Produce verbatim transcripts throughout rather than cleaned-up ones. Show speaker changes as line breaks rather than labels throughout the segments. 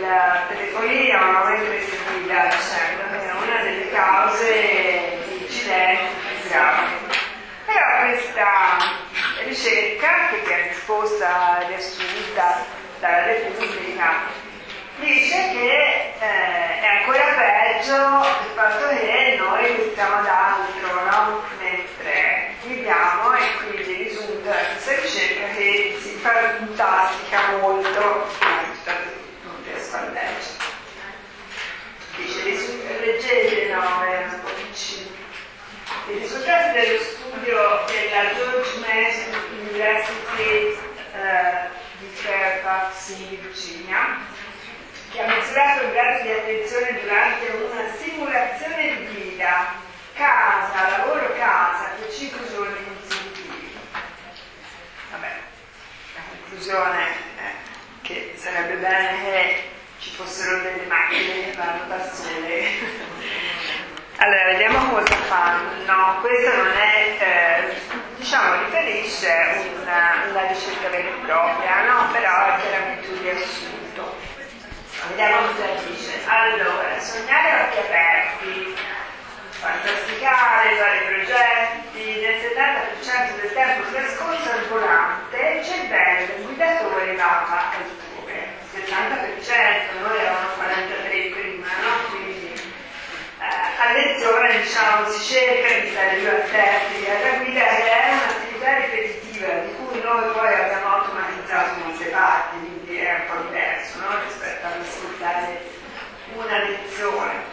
telefonino non è restituita dicendo che è una delle cause di incidenti più gravi. Però questa ricerca, che è risposta riassunta dalla Repubblica, dice che eh, è ancora peggio il fatto che noi pensiamo ad altro, no? Mentre guidiamo, e quindi risulta da questa ricerca che si fantastica molto. Non riesco a leggere. Dice, leggete, no, è un po' vicino. I risultati dello studio della George Mason University eh, di Fairfax in Virginia, che ha misurato il grado di attenzione durante una simulazione di guida casa, lavoro, casa per cinque giorni consecutivi. Vabbè, la conclusione è che sarebbe bene che ci fossero delle macchine che vanno da sole. Allora, vediamo cosa fanno. Questo non è, eh, diciamo, riferisce una, una ricerca vera e propria, no? Però è chiaramente un riassunto. Vediamo cosa dice. Allora, sognare a occhi aperti, fantasticare, fare progetti, nel settanta per cento del tempo trascorso al volante il cervello del guidatore va altrove. settanta per cento, noi eravamo quarantatré prima, no? Quindi eh, a lezione, diciamo, si cerca di stare più attenti alla guida, che è un'attività ripetitiva di cui noi poi abbiamo automatizzato molte parti, quindi è un po' diverso, no? Rispetto ad ascoltare una lezione.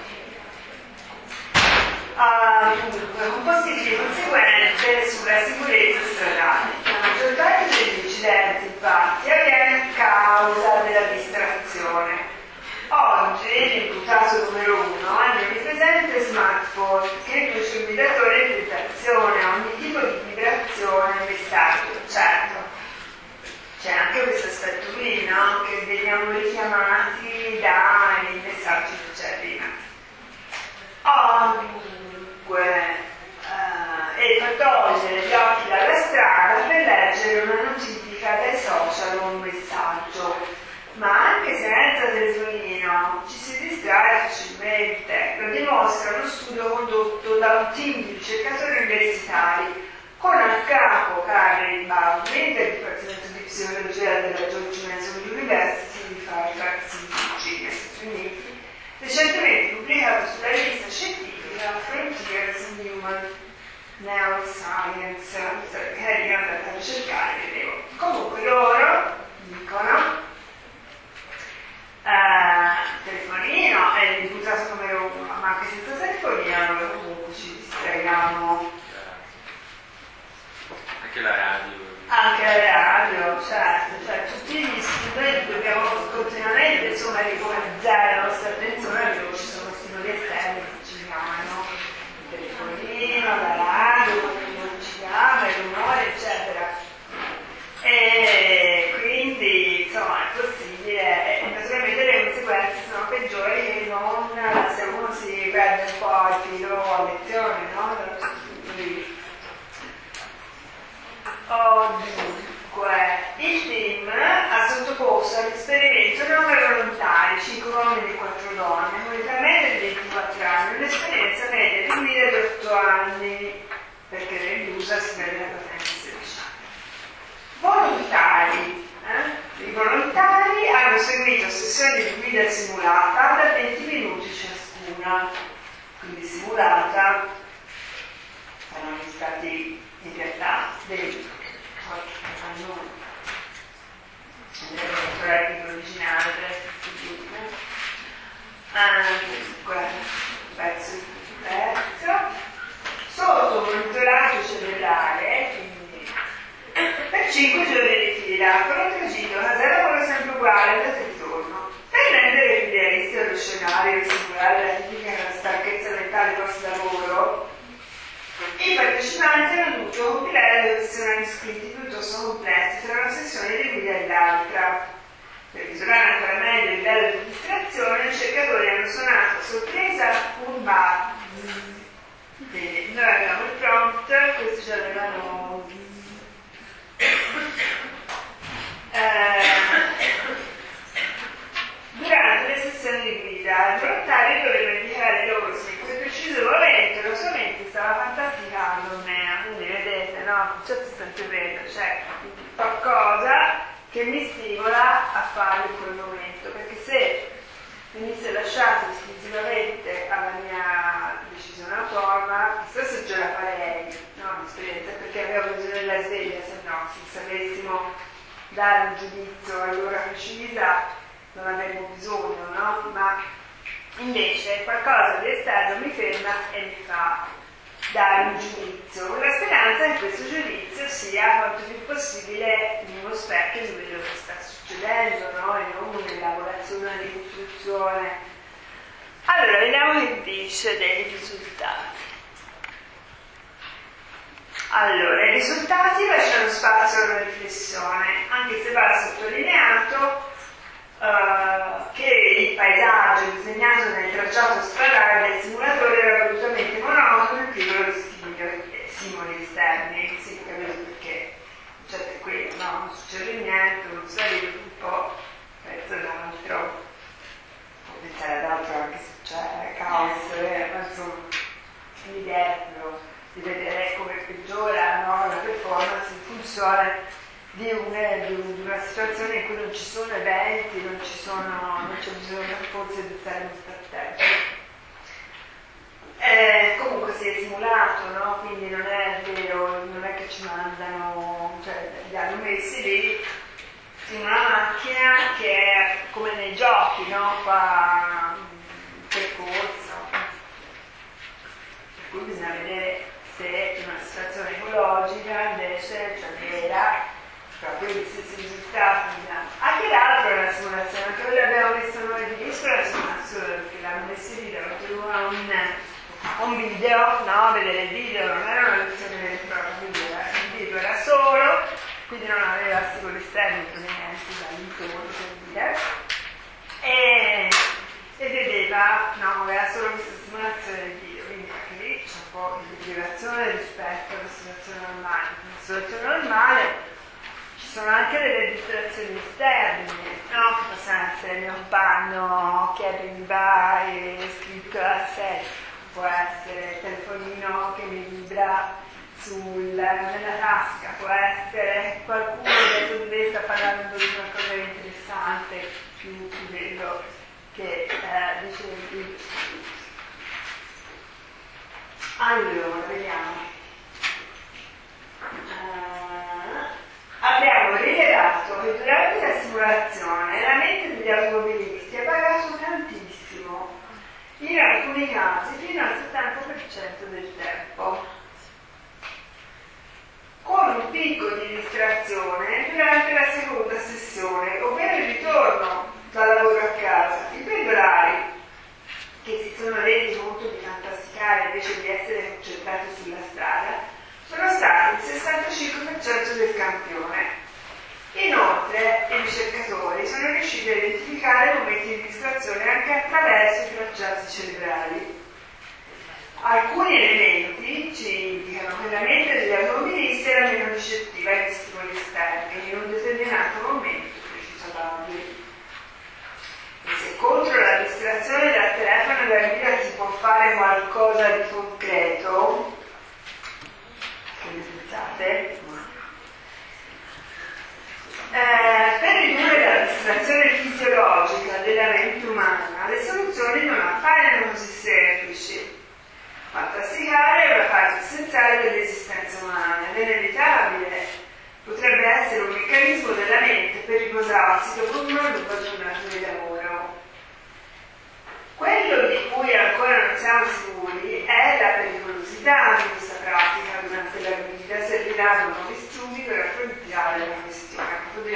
Uh, dunque, con possibili conseguenze sulla sicurezza stradale. La maggior parte degli incidenti, infatti, avviene a causa della distrazione. Oggi l'imputato numero uno è il presente smartphone, che induce il guidatore in tentazione a ogni tipo di vibrazione e messaggio. Certo, c'è anche questo aspetto qui, no? Che veniamo richiamati dai messaggi che c'è prima. Oh, dunque, uh, e fa togliere gli occhi dalla strada per leggere una notifica dai social o un messaggio. Ma anche senza telefonino ci si distrae facilmente. Lo dimostra uno studio condotto da un team di ricercatori universitari con a capo Karen Baldwin del Dipartimento di Psicologia della George Mason University di Fairfax in Virginia, Stati Uniti, recentemente pubblicato sulla rivista scientifica Frontiers in Human Neuroscience, che è andata a ricercare, vedevo. Comunque loro dicono Uh, telefonino è l'imputato numero uno, ma anche senza telefonino noi comunque ci distraiamo.
Anche la radio.
Anche la radio, certo, cioè tutti gli studenti dobbiamo continuamente insomma ricomandare la nostra attenzione perché ci sono stimoli esterni che ci chiamano, il telefonino, la radio, quando ci chiama, il rumore, eccetera. E quindi insomma è possibile, e naturalmente le conseguenze sono peggiori che non se uno si perde un po' il filo a lezione, no? Da questo punto di vista. Oh, dunque, il team ha sottoposto all'esperimento nove volontari, cinque uomini e quattro donne, con un'età media di ventiquattro anni, un'esperienza media di guida di otto anni, perché nell'usa si vede la patente sedici anni. Volontari, eh? I volontari hanno seguito sessioni di guida simulata da venti minuti ciascuna, quindi simulata saranno stati in realtà dei hanno il tecnico originale dunque pezzo di pezzo sotto monitoraggio cellulare, quindi per cinque giorni di fila, con un tragitto casero quello sempre uguale andata e ritorno. Per rendere più realistico lo scenario e simulare la tipica stanchezza mentale post lavoro, i partecipanti hanno dovuto compilare due questionari scritti piuttosto complessi tra una sessione di guida e l'altra. Per misurare ancora meglio il livello di distrazione, i ricercatori hanno suonato a sorpresa un buzz. Quindi noi abbiamo il prompt, questi ce l'avevano eh, durante posizione di guida. Il volontario doveva indicare loro se in quel preciso momento la sua mente stava fantasticando o meno. Quindi vedete, no? Il concetto è sempre vero, cioè qualcosa che mi stimola a fare in quel momento, perché se venisse lasciato esclusivamente alla mia decisione autonoma, chissà se già la farei, no? L'esperienza, perché avevo bisogno della sveglia, se no, se sapessimo dare un giudizio all'ora precisa non avremmo bisogno, no? Ma invece qualcosa di esterno mi ferma e mi fa dare un giudizio, con la speranza che questo giudizio sia quanto più possibile in uno specchio su quello che sta succedendo, no? E non un'elaborazione, una ricostruzione. Allora, vediamo che dice dei risultati. Allora, i risultati lasciano spazio alla riflessione, anche se va sottolineato Uh, che il paesaggio disegnato nel tracciato stradale del simulatore era volutamente monotono e privo di stimoli esterni. Si capisce perché il concetto è quello, no? Non succede niente, non salire un po', pezzo l'altro, può pensare ad altro anche se c'è caos, eh, ma insomma l'idea di vedere come peggiora, no, la performance in funzione Di una, di una situazione in cui non ci sono eventi, non ci sono, non c'è bisogno forse di stare molto attenti. Eh, comunque si è simulato, no? Quindi non è vero, non è che ci mandano, cioè li hanno messi lì in una macchina che è come nei giochi, no? Fa un percorso. Per cui bisogna vedere se in una situazione ecologica invece, cioè vera, proprio gli stessi risultati. Anche l'altro è una simulazione, anche quella abbiamo messo noi di disco è una simulazione, perché l'hanno messo lì, l'hanno tenuto un, un video, no? Vedere il video non era una lezione vera e propria, quindi il video era solo, quindi non aveva stimoli esterni provenienti dall'intorno, per dire, e, e vedeva, no, aveva solo questa simulazione del video, quindi anche lì c'è un po' di deprivazione rispetto alla situazione normale. La situazione normale sono anche delle distrazioni esterne, no? Che possono essere il mio panno che arriva e scritto a sé, può essere il telefonino che mi vibra sul, nella tasca, può essere qualcuno che con me sta parlando di qualcosa di interessante, più di quello che eh, dicevi. Allora, vediamo. Uh, Abbiamo rilevato che durante la simulazione la mente degli automobilisti ha pagato tantissimo, in alcuni casi fino al settanta per cento del tempo, con un picco di distrazione durante la seconda sessione, ovvero il ritorno dal lavoro a casa. I pendolari, che si sono resi conto di fantasticare invece di essere concentrati sulla strada, sono stati il sessantacinque per cento del campione. Inoltre, i ricercatori sono riusciti a identificare momenti di distrazione anche attraverso i tracciati cerebrali. Alcuni elementi ci indicano che la mente degli automobilisti era meno ricettiva agli stimoli esterni in un determinato momento preciso dati. E se contro la distrazione dal telefono e dalla guida si può fare qualcosa di concreto, pensate, eh, per ridurre la distrazione fisiologica della mente umana le soluzioni non appaiono così semplici. Fantasticare è una parte essenziale dell'esistenza umana ed è inevitabile, potrebbe essere un meccanismo della mente per riposarsi dopo una lunga giornata di lavoro. Quello di cui ancora non siamo sicuri è la pericolosità di questa pratica durante la guida. Serviranno nuovi studi per affrontare la questione,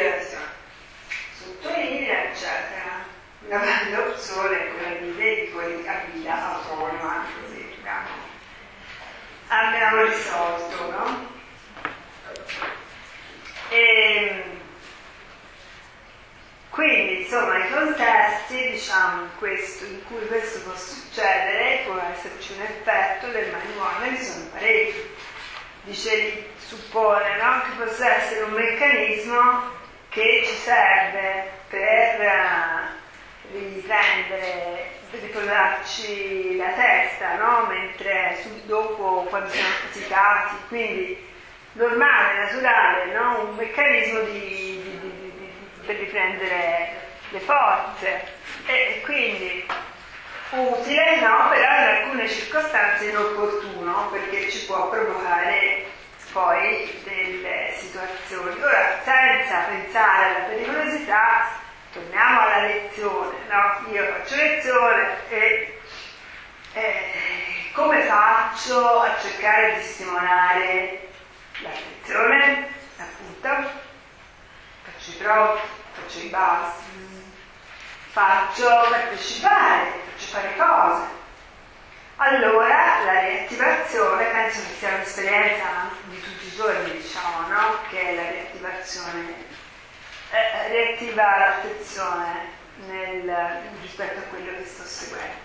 sottolinea, eccetera. Una valida opzione è quella di veicoli a guida autonoma, così abbiamo, abbiamo risolto, no? E, quindi, insomma, i contesti, diciamo, in, questo, in cui questo può succedere, può esserci un effetto del manuale, ne sono parecchi. Dice, suppone, no? Che possa essere un meccanismo che ci serve per uh, riprendere, riposarci la testa, no? Mentre su, dopo, quando siamo faticati, quindi normale, naturale, no? Un meccanismo di, di, di, di, di, per riprendere le forze, e quindi utile, no? Però in alcune circostanze inopportuno, perché ci può provocare poi delle situazioni. Ora, senza pensare alla pericolosità, torniamo alla lezione, no? Io faccio lezione e eh, come faccio a cercare di stimolare l'attenzione? Appunto, faccio i prove, faccio i bassi, faccio partecipare, faccio fare cose. Allora la riattivazione, penso che sia un'esperienza di tutti i giorni, diciamo, no? Che è la riattivazione, eh, riattiva l'attenzione nel, rispetto a quello che sto seguendo.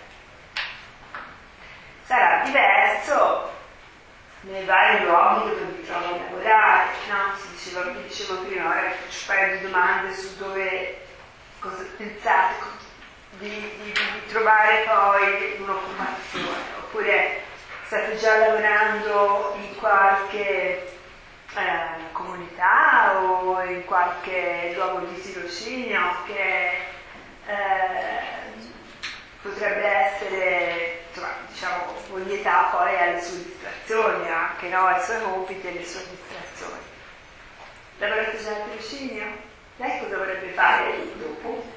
Sarà diverso nei vari luoghi dove mi trovo a lavorare, no? Si diceva, vi dicevo prima, ora faccio un paio di domande su dove, cosa pensate di, di, di trovare poi un'occupazione, oppure state già lavorando in qualche eh, comunità o in qualche luogo di tirocinio che eh, potrebbe essere, insomma, diciamo, ognietà poi alle sue distrazioni, anche no, ai suoi compiti e alle sue distrazioni. Lavorate già al tirocinio? Lei cosa vorrebbe fare dopo?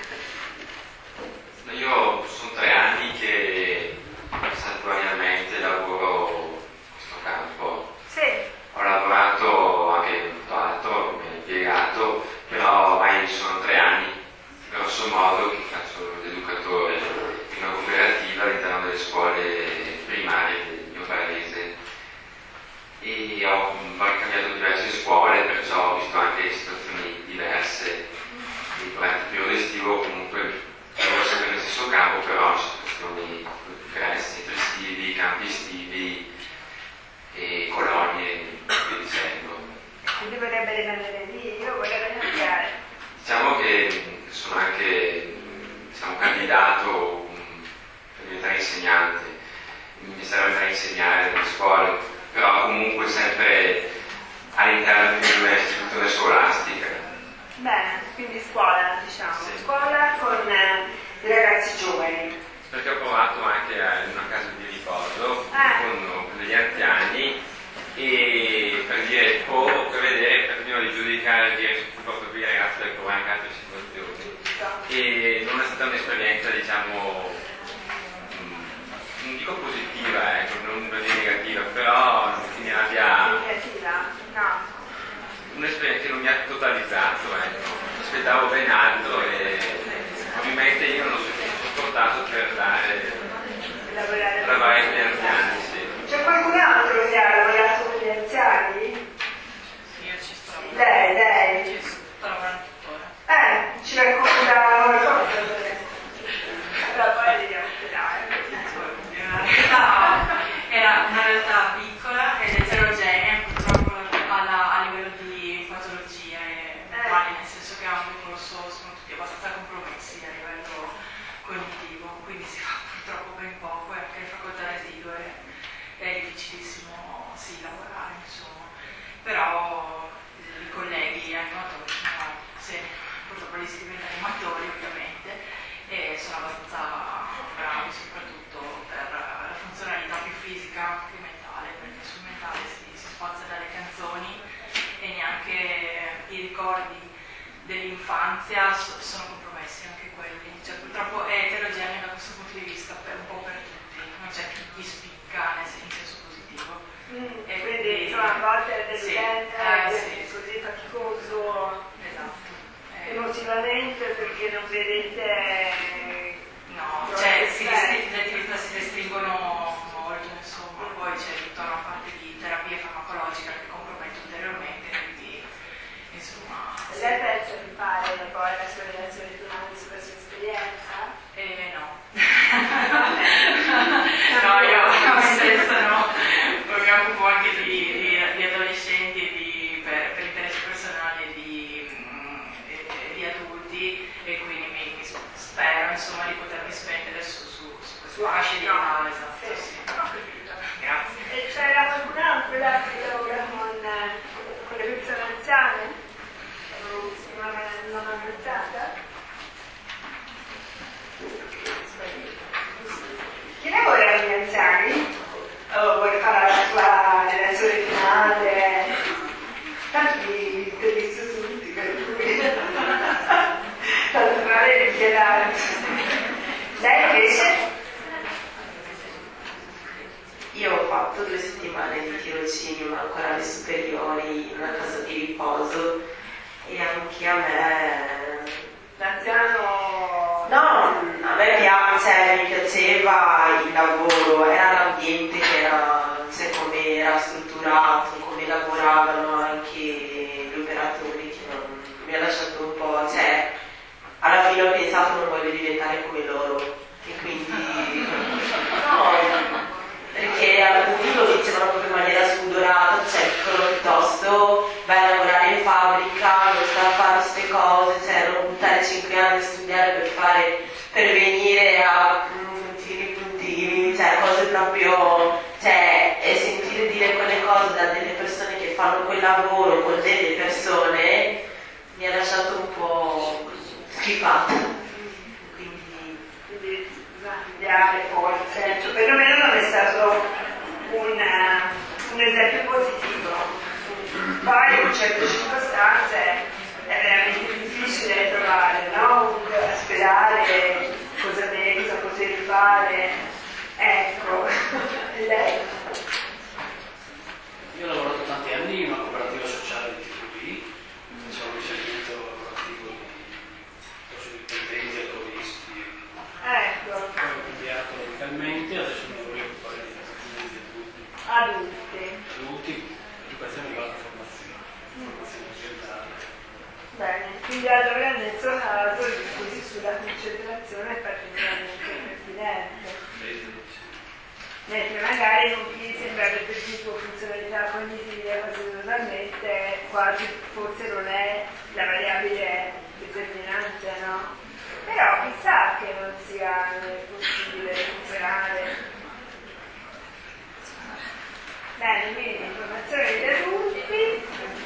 Io sono tre anni che saltuariamente lavoro in questo campo.
Sì.
Ho lavorato anche molto altro, mi ho impiegato, però ormai sono tre anni, grosso modo, che faccio l'educatore in una cooperativa all'interno delle scuole primarie del mio paese. E ho poi cambiato diverse scuole, perciò ho visto anche situazioni diverse. Durante il periodo estivo comunque lavoro sempre nel stesso campo, però ci sono questioni ingressi, centri estivi, campi estivi e colonie, e via dicendo.
Quindi vorrebbe rimanere lì, io vorrei cambiare.
Diciamo che sono anche, diciamo, candidato per diventare insegnante, mi serve andare a insegnare nelle scuole, però comunque sempre all'interno di un'istituzione scolastica.
Bene, quindi scuola, diciamo,
Sì.
Scuola con eh, i ragazzi giovani.
Perché ho provato anche in una casa di riposo
Ah.
con, con degli anziani, e per dire, o per vedere, per prima di giudicare, dire se fu proprio qui ragazzi per provare anche altre situazioni. E non è stata un'esperienza, diciamo, non dico positiva, ecco, non per dire negativa, però che mi abbia
Negativa? No.
un'esperienza che non mi ha totalizzato, ecco. Aspettavo ben altro e ovviamente io non sono portato per dare
Lavorare
lavorare con gli anziani, sì.
C'è qualcun altro che ha lavorato con gli anziani?
Io ci sto lavorando.
Lei, lei.
Ci sto lavorando tuttora.
Eh, ci racconta qualcosa? Però poi vediamo ospedale.
Era, era una realtà piccola ed eterogenea, purtroppo alla- a livello di patologia e mentali, nel senso che ha un percorso, sono tutti abbastanza compromessi a livello cognitivo, quindi si fa purtroppo ben poco, e anche in facoltà residue è difficilissimo sì lavorare, insomma. Però i colleghi animatori sono, sì, purtroppo li si diventa animatori ovviamente, e sono abbastanza bravi soprattutto per la funzionalità più fisica che mentale, perché sul mentale si, si spazia dalle canzoni e neanche i ricordi dell'infanzia so- sono compromessi anche quelli, cioè purtroppo è eterogeneo da questo punto di vista per un po' per tutti, non c'è chi ti spicca nel sen- in senso positivo.
Mm,
E
quindi insomma a volte è
sì,
deludente,
eh,
è
sì.
così faticoso
Esatto. Eh,
emotivamente perché non vedete.
No,
non
cioè
vedete-
si restri- le attività si restringono molto, insomma, poi c'è tutta una parte di terapia farmacologica che compromette ulteriormente, quindi insomma. sì.
Lei pensa di fare poi la sua
potermi spendere su, su, su queste fasce di età, esatto, sì. Grazie.
E c'era qualcun altro là che lavora con, con le persone anziane? Non non anziata? Chi lavora con gli anziani? Oh, vuole fare la sua relazione finale? Tanto vi ho visto tutti, per cui tanto fare di chiedere. Lei invece?
Io ho fatto due settimane di tirocinio ancora alle superiori in una casa di riposo e anche a me...
L'anziano...
No, a me piace, mi piaceva il lavoro, era l'ambiente che era, cioè come era strutturato, come lavoravano anche gli operatori, che non, mi ha lasciato un po', cioè alla fine ho pensato non voglio diventare come loro e quindi no, perché alcuni lo dicevano proprio in maniera spudorata, cioè dicono piuttosto vai a lavorare in fabbrica, non sta a fare queste cose, cioè non buttare cinque anni a studiare per fare, per venire a puntini puntini, cioè cose proprio, cioè e sentire dire quelle cose da delle persone che fanno quel lavoro con delle persone mi ha lasciato un po' schifata. Quindi,
quindi cambiare forse, cioè, perlomeno non è stato un, un esempio positivo. Poi in certe circostanze è veramente difficile trovare, no? Sperare cosa ne, cosa potevi fare. Ecco, lei.
Io ho lavorato tanti anni in una cooperativa sociale di T V, facevo un servizio lavorativo di sovrintendenti, alcolisti.
Ecco.
Poi ho cambiato radicalmente, adesso mi voglio occupare di adulti.
Adulti.
Adulti, l'educazione riguarda la formazione, formazione aziendale.
Bene, quindi allora nel suo caso il discorso sulla concentrazione è particolarmente pertinente. Mentre magari con chi sembrerebbe tipo funzionalità cognitive quasi totalmente, quasi forse non è la variabile determinante, no? Però chissà che non sia possibile recuperare. Bene, quindi informazione degli adulti.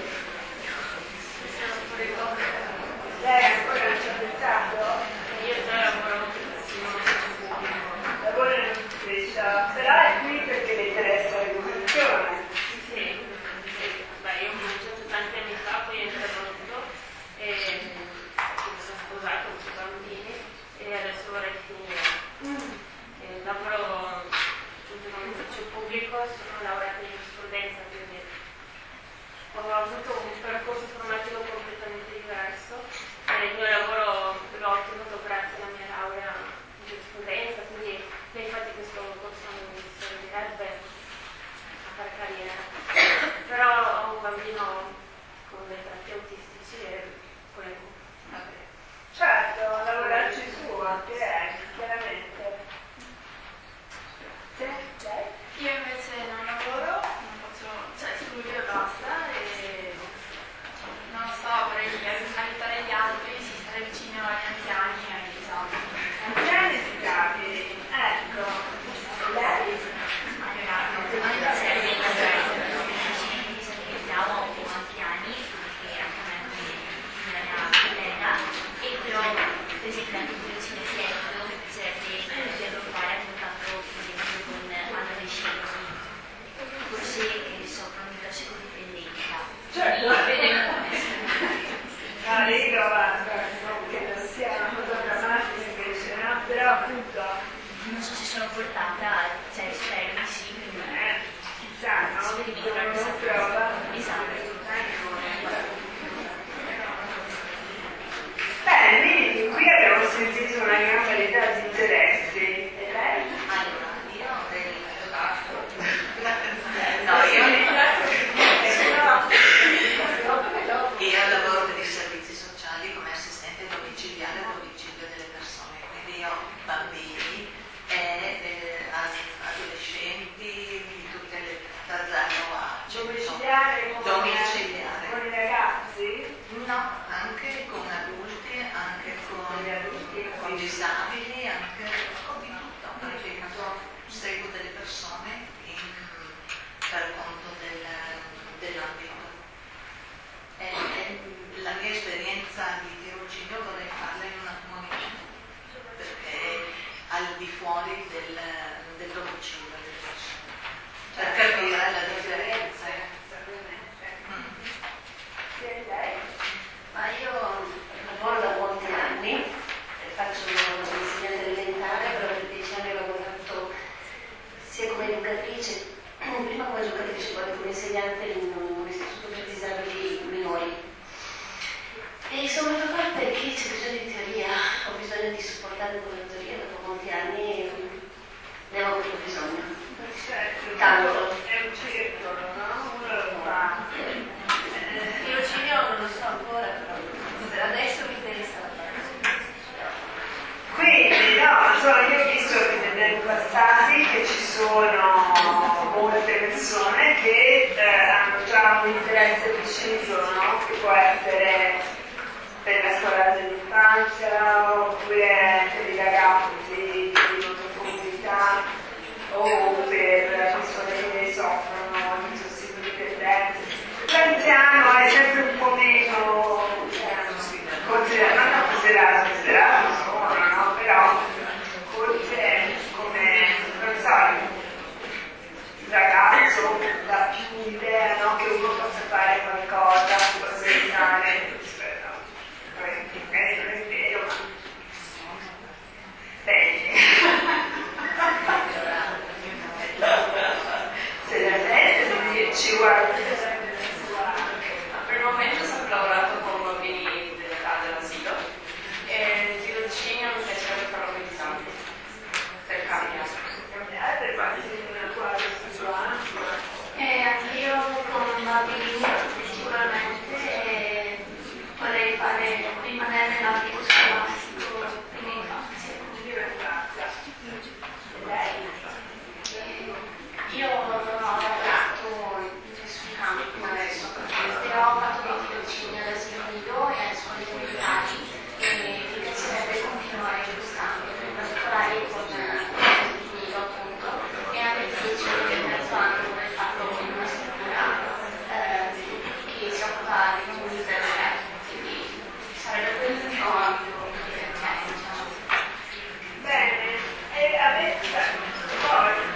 Lei ancora non ci ha pensato?
Io già lavoro
Lavoro in ufficio, però è qui perché le interessa l'educazione.
sì, sì, beh, io ho cominciato tanti anni fa, poi ho interrotto e mi sono sposata, ho due bambini e adesso vorrei finire. E lavoro appunto in un ufficio pubblico, sono laureata in giurisprudenza, quindi ho avuto un percorso formativo completamente diverso e il mio lavoro l'ho ottenuto grazie alla mia laurea in giurisprudenza, quindi infatti questo corso mi servirebbe a fare carriera. Però ho un bambino con dei tratti autistici e volevo sapere.
Certo, lavorarci su anche lei, chiaramente. Sì, lei?
Io invece non lavoro, non faccio, cioè studio e basta e non so, vorrei aiutare gli altri, sì, stare vicino agli anziani e ai disabili.
Anziani disabili, ecco. Lei?
Disabilità o anziani, perché anche a me una mia collega, e però per esempio anche il tirocinio diretto mi piacerebbe poterlo fare a contatto per esempio con adolescenti, forse che soffrono di tossicodipendenza.
Certo.
Ah,
No, lì guarda, che non sia una cosa drammatica invece, no? Però appunto,
non so se sono portata, cioè spero di sì, quindi
eh, chissà, no?
sperimentare
Non
questa
si prova.
Esatto.
Bene, quindi qui abbiamo sentito una gran varietà di interessi. E lei?
Allora, io avrei
No, io, io lavoro per i servizi sociali come assistente domiciliare al domicilio delle persone, quindi io ho bambini e eh, adolescenti di tutte le da zero a
Domiciliare con,
domiciliare.
con i ragazzi?
No, anche con adulti, anche con,
Con gli adulti.
con disabili.
di fuori del, del domicilio delle persone. Per capire la differenza. Mm.
Ma io lavoro da molti anni, faccio l'insegnante elementare, però per dieci anni ho lavorato sia come educatrice, prima come educatrice, poi come insegnante in un istituto per disabili minori. E sono trovata che c'è bisogno di teoria, ho bisogno di supportare con la teoria, dopo molti anni ne ho avuto bisogno. Tanto.
È un circolo, no? Uno lo fa.
Il tirocinio non lo so ancora, però per adesso mi interessa.
Quindi, no, insomma, io ho visto che negli anni passati che ci sono molte persone che eh, hanno già un interesse preciso, no? Che può essere per la scuola dell'infanzia, oppure per i ragazzi che vivono in comunità, o per persone che soffrono di tossicodipendenza. L'anziano è sempre un po' meno eh, considerato, non considerato, considerato sono, no? Però forse come, non so, il ragazzo dà più idea, no? Che uno possa fare qualcosa, che possa aiutare. Magari non è vero, ma bene. Se la sente di dirci guarda,
per il momento ho sempre lavorato con bambini dell'età dell'asilo e il tirocinio mi piacerebbe farlo con i disabili per cambiare.
cambiate, passi in una tua situazione.
E anch'io con bambini sicuramente eh, vorrei fare, rimanere nell'ambito scolastico in infanzia. Io non ho lavorato in nessun campo adesso, però ho fatto dei tirocini all'asilo nido e alle scuole elementari e mi piacerebbe continuare in quest'ambito, in particolare con l'asilo nido appunto, e anche il tirocino del terzo anno dove è fatto in una struttura eh, che si occupa di comunità ragazzi, quindi sarebbe quello il mio ambito di interesse, diciamo.
Bene, e a me poi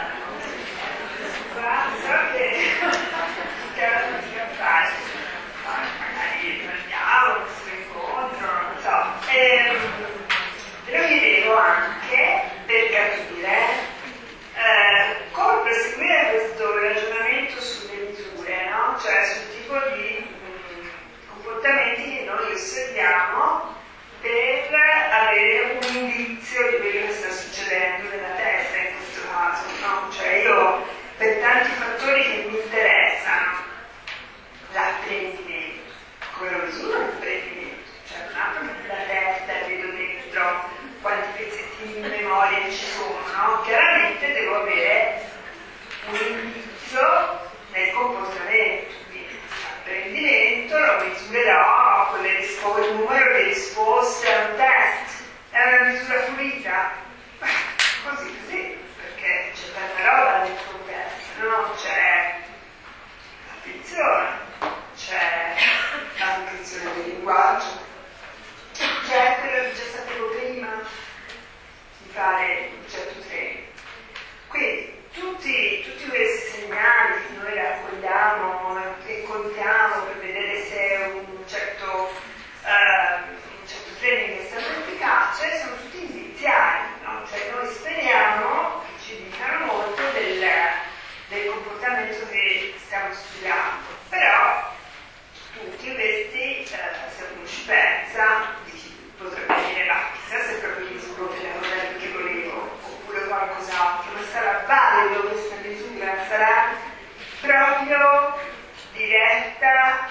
so che che alla fatica fare, magari andiamo, questo incontro, non so. E lo chiedevo anche per capire eh, come proseguire questo ragionamento sulle misure, no? Cioè sul tipo di mh, comportamenti che noi osserviamo per avere un indizio di quello che sta succedendo nella testa in questo caso, no? Cioè io per tanti fattori che mi interessano, l'apprendimento, come lo misuro l'apprendimento, cioè non apro la testa e vedo dentro quanti pezzettini di memoria ci sono, no? Chiaramente devo avere un indizio nel comportamento, quindi l'apprendimento lo misurerò con le risposte, il numero di risposte a un test, è una misura pulita, così così, perché c'è tanta roba nel contesto, no? C'è l'attenzione, c'è la descrizione del linguaggio, c'è quello che già sapevo prima di fare un certo training. Quindi tutti, tutti questi segnali che noi raccogliamo e contiamo per vedere se un certo, uh, un certo training è stato efficace sono tutti indiziari, no? Cioè noi speriamo che ci dicano molto del, del comportamento che stiamo studiando, però tutti questi, eh, se uno ci pensa, potrebbe dire ma chissà se proprio mi sblocca la cosa che volevo oppure qualcos'altro, ma sarà valido questa misura, sarà proprio diretta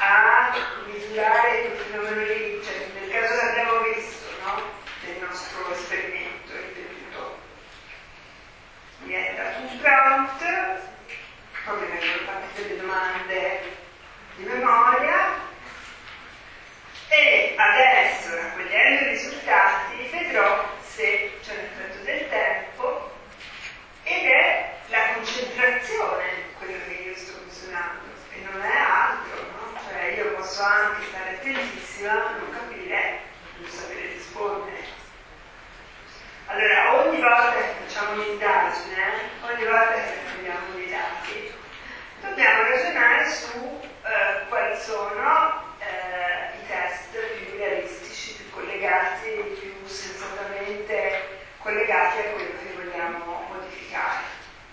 facciamo un'indagine, ogni volta che prendiamo dei dati, dobbiamo ragionare su eh, quali sono eh, i test più realistici, più collegati, più sensatamente collegati a quello che vogliamo modificare.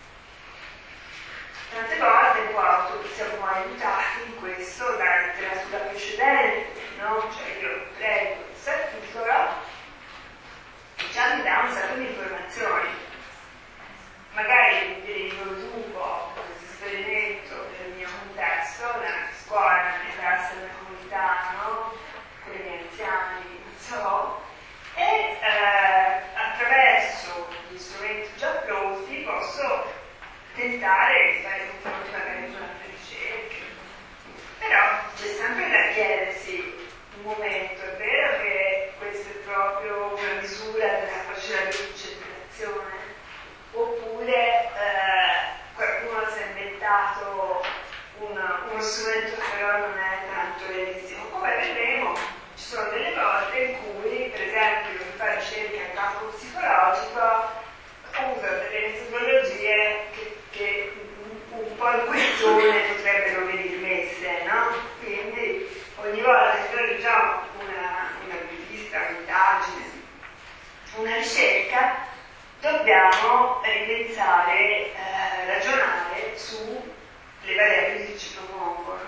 Tante volte poi siamo aiutati in questo dalla letteratura precedente, no? Cioè io prendo questo articolo e già mi dà un sacco di informazioni. Magari riproduco questo esperimento nel mio contesto, nella scuola, nella mia classe, nella comunità, no? Con i miei anziani, non so, e eh, attraverso gli strumenti già pronti posso tentare di fare confronti magari con altre ricerche. Però c'è sempre da chiedersi un momento, è vero che questa è proprio una misura della capacità di concentrazione? Oppure eh, qualcuno si è inventato una, uno strumento che però non è tanto realistico? Come vedremo, ci sono delle volte in cui, per esempio, chi fa ricerca in campo psicologico usa delle metodologie che, che un po' in questione potrebbero venire messe, no? Quindi ogni volta che noi leggiamo una, una rivista, un'indagine, una ricerca, dobbiamo ripensare, eh, ragionare sulle variabili che ci propongono.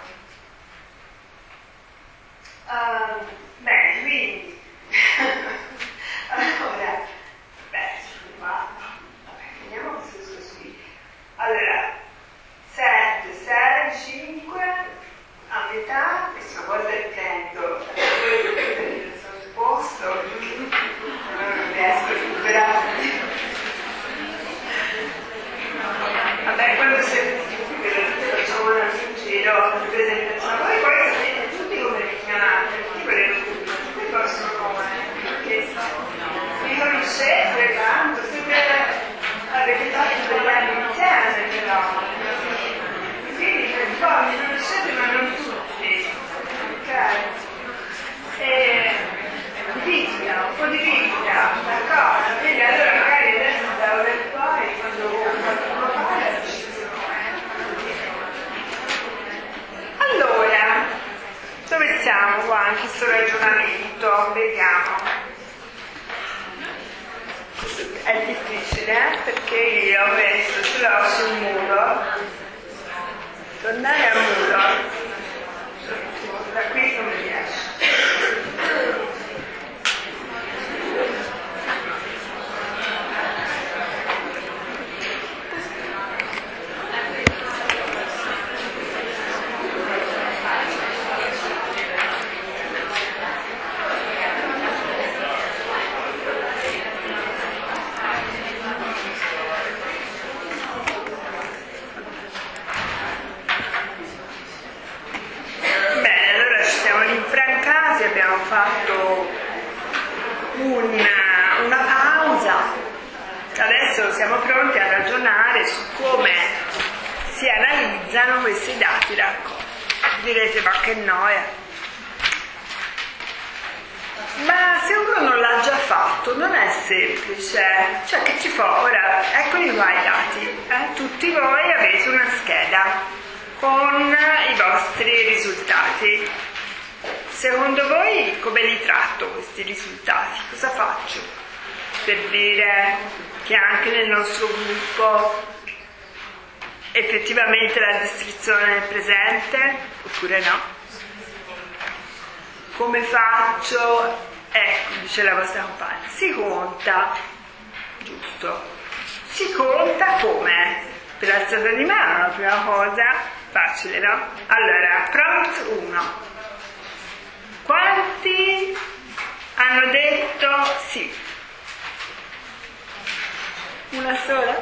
Uh, bene, quindi allora, beh, ma vabbè, vediamo questo discorso qui. Allora, sette, sei, cinque, a metà, questa volta riprendo il sottoposto, allora non riesco a recuperare. Vabbè, quando siete facciamo una giro di presentazione, voi poi sapete tutti come vi chiamate, io volevo tutti, poi possono perché vi conoscete tanto, siete, avete fatto degli anni insieme però, quindi un po' vi conoscete ma non tutti, ok? E visita, un po' di visita, d'accordo? Quindi allora magari adesso da ora in poi, quando qualcuno parla, ci sono. Allora, dove siamo qua in questo ragionamento? Vediamo. È difficile eh? Perché io ho messo ce l'ho sul muro, tornare al muro, da qui non mi riesce. Fatto una, una pausa, adesso siamo pronti a ragionare su come si analizzano questi dati raccolti. Direte ma che noia, ma se uno non l'ha già fatto non è semplice, cioè che ci fa? Ora eccoli qua i dati, eh? Tutti voi avete una scheda con i vostri risultati. Secondo voi come li tratto questi risultati? Cosa faccio per dire che anche nel nostro gruppo effettivamente la descrizione è presente oppure no? Come faccio? Ecco, dice la vostra compagna, si conta, giusto? Si conta come? Per l'alzata di mano, la prima cosa, facile, no? Allora, prompt uno. Quanti hanno detto sì? Una sola?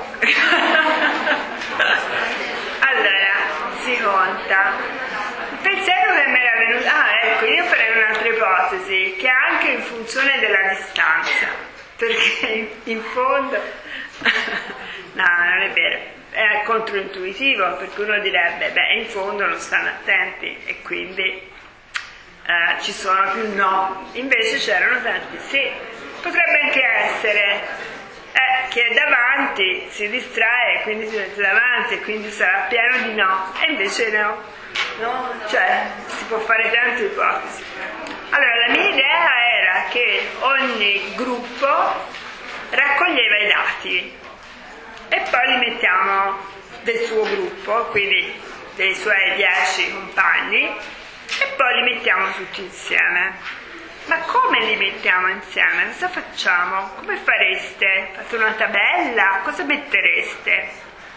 Allora, si conta. Il pensiero che mi era venuto... Ah, ecco, io farei un'altra ipotesi, che è anche in funzione della distanza. Perché in fondo... No, non è vero. È controintuitivo, perché uno direbbe, beh, in fondo non stanno attenti e quindi... Uh, ci sono più no, invece c'erano tanti sì. Potrebbe anche essere eh, chi è davanti si distrae, quindi si mette davanti e quindi sarà pieno di no, e invece no, no? Cioè si può fare tante ipotesi. Allora la mia idea era che ogni gruppo raccoglieva i dati e poi li mettiamo del suo gruppo, quindi dei suoi dieci compagni, e poi li mettiamo tutti insieme. Ma come li mettiamo insieme? Cosa facciamo? Come fareste? Fate una tabella? Cosa mettereste?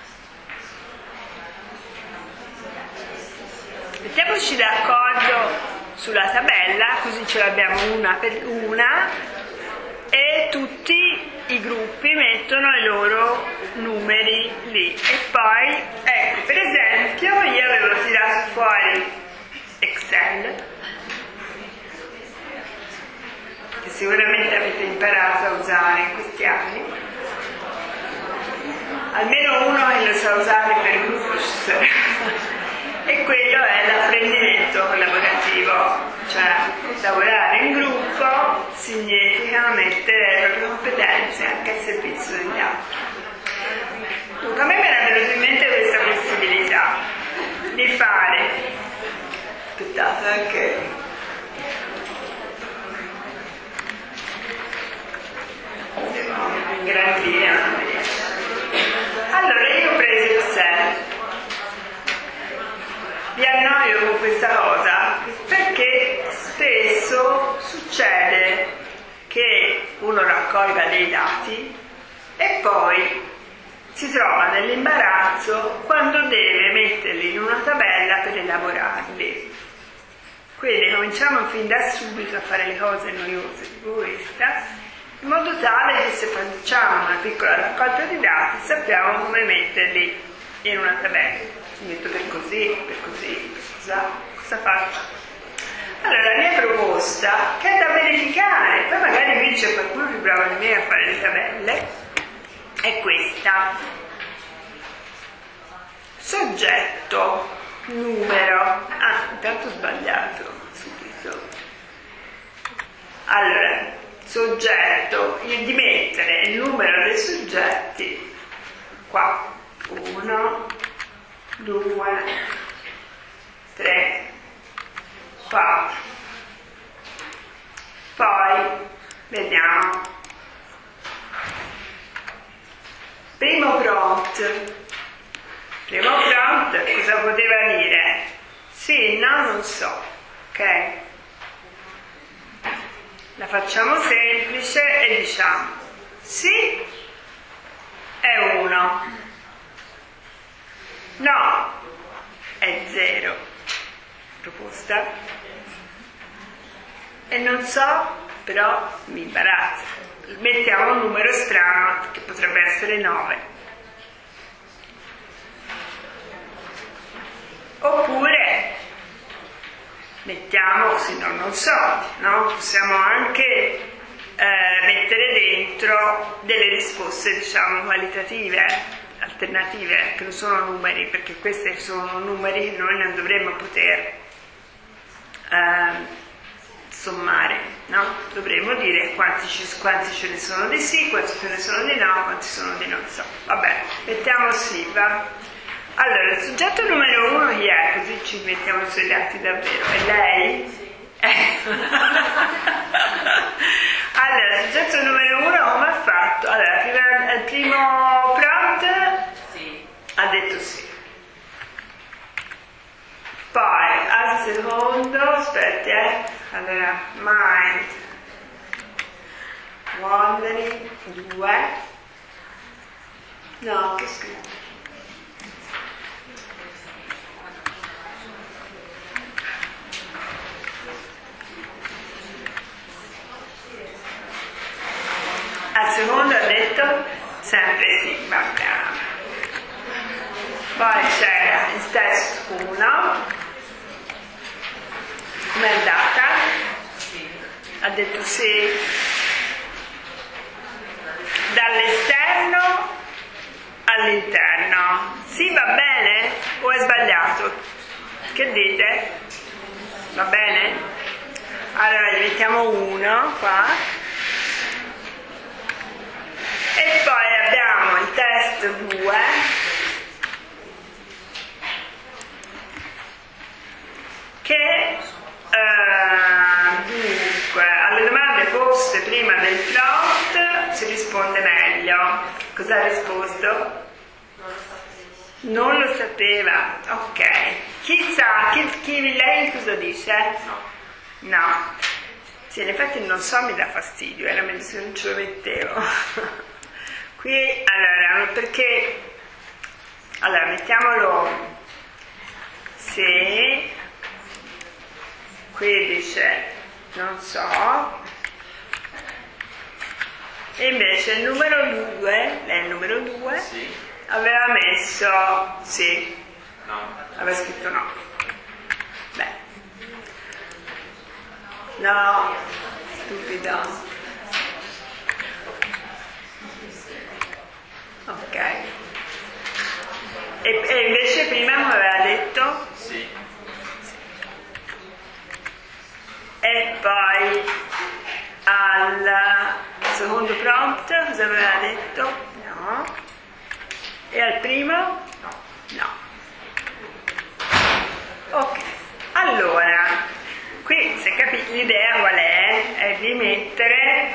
Mettiamoci d'accordo sulla tabella, così ce l'abbiamo una per una, e tutti i gruppi mettono i loro numeri lì. E poi, ecco, per esempio, io avevo tirato fuori Excel, che sicuramente avete imparato a usare in questi anni, almeno uno che lo sa usare per gruppo ci sarà, e quello è l'apprendimento collaborativo, cioè lavorare in gruppo significa mettere le proprie competenze anche al servizio degli altri. Dunque a me mi era venuta in mente questa possibilità di fare, aspettate anche ingrandire. Allora io ho preso Excel, vi annoio con questa cosa perché spesso succede che uno raccolga dei dati e poi si trova nell'imbarazzo quando deve metterli in una tabella per elaborarli. Quindi cominciamo fin da subito a fare le cose noiose tipo questa, in modo tale che se facciamo una piccola raccolta di dati sappiamo come metterli in una tabella. Mi metto per così, per così, per cosa, cosa faccio? Allora la mia proposta, che è da verificare, poi magari qui c'è qualcuno più bravo di me a fare le tabelle, è questa. Soggetto, numero, ah, intanto ho sbagliato subito. Allora, soggetto, di mettere il numero dei soggetti qua, uno, due, tre, quattro, poi vediamo, primo prompt, primo prompt cosa poteva dire? Sì, no, non so, ok? La facciamo semplice e diciamo sì è uno, no è zero, proposta, e non so, però mi imbarazza, mettiamo un numero strano che potrebbe essere nove. Oppure mettiamo, se no non so, no? Possiamo anche eh, mettere dentro delle risposte, diciamo, qualitative, alternative, che non sono numeri, perché questi sono numeri che noi non dovremmo poter eh, sommare, no? Dovremmo dire quanti, ci, quanti ce ne sono di sì, quanti ce ne sono di no, quanti sono di non so. Vabbè, mettiamo sì, va? Allora, il soggetto numero uno chi è? Così ci mettiamo sui dati davvero. È lei? Eh. Allora, il soggetto numero uno come ha fatto? Allora, prima, il primo prompt sì. Ha detto sì. Poi, al secondo, aspetti, eh. Allora, mind, wondering, due. No, che scritto? Al secondo ha detto sempre sì, va bene. Poi c'era il test uno, come è andata? Ha detto sì. Dall'esterno all'interno. Sì, va bene? O è sbagliato? Che dite? Va bene? Allora gli mettiamo uno qua. E poi test due, che uh, dunque alle domande poste prima del plot si risponde meglio. Cosa ha risposto? Non lo sapeva. Ok. Chi sa? Chi, chi lei cosa dice? No. No. Sì, in effetti non so, mi dà fastidio, era meglio se non ce lo mettevo. Qui, allora, perché... Allora, mettiamolo... Sì. Qui dice, non so. E invece il numero due, lei il numero due,
Sì.
aveva messo sì.
No.
Aveva scritto no. Beh. No, stupido. Ok. E, e invece prima mi aveva detto?
Sì.
E poi al secondo prompt cosa aveva detto? No. E al primo?
No.
No. Ok. Allora, qui se capite l'idea qual è? È di mettere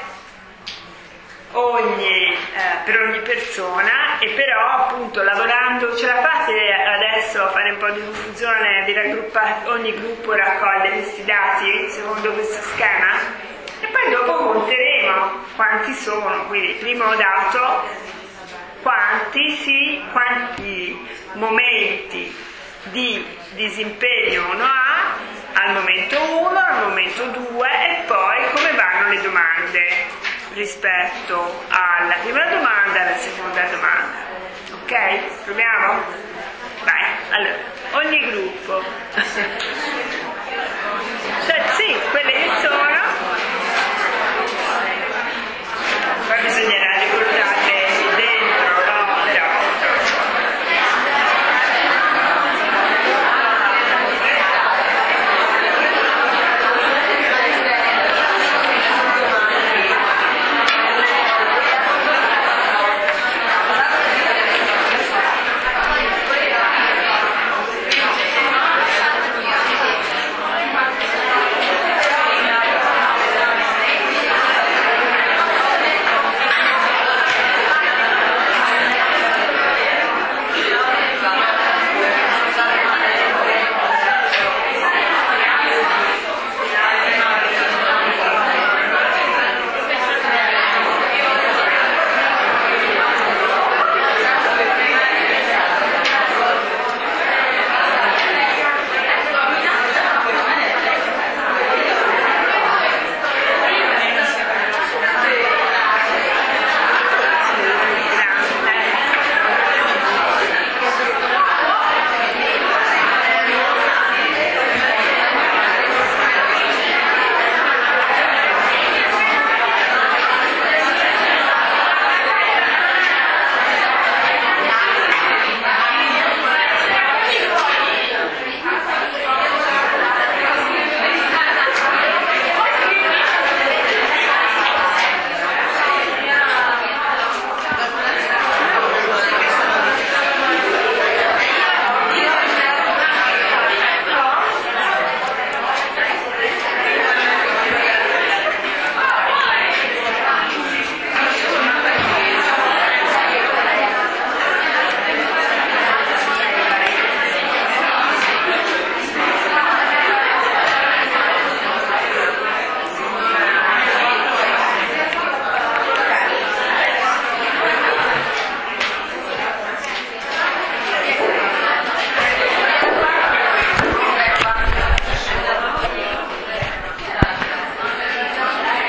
ogni, eh, per ogni persona, e però appunto lavorando, ce la fate adesso a fare un po' di confusione, di raggruppare, ogni gruppo raccoglie questi dati secondo questo schema e poi dopo conteremo quanti sono, quindi primo dato quanti sì, quanti momenti di disimpegno uno ha al momento uno, al momento due e poi come vanno le domande rispetto alla prima domanda e alla seconda domanda. Ok? Proviamo? Vai, allora, ogni gruppo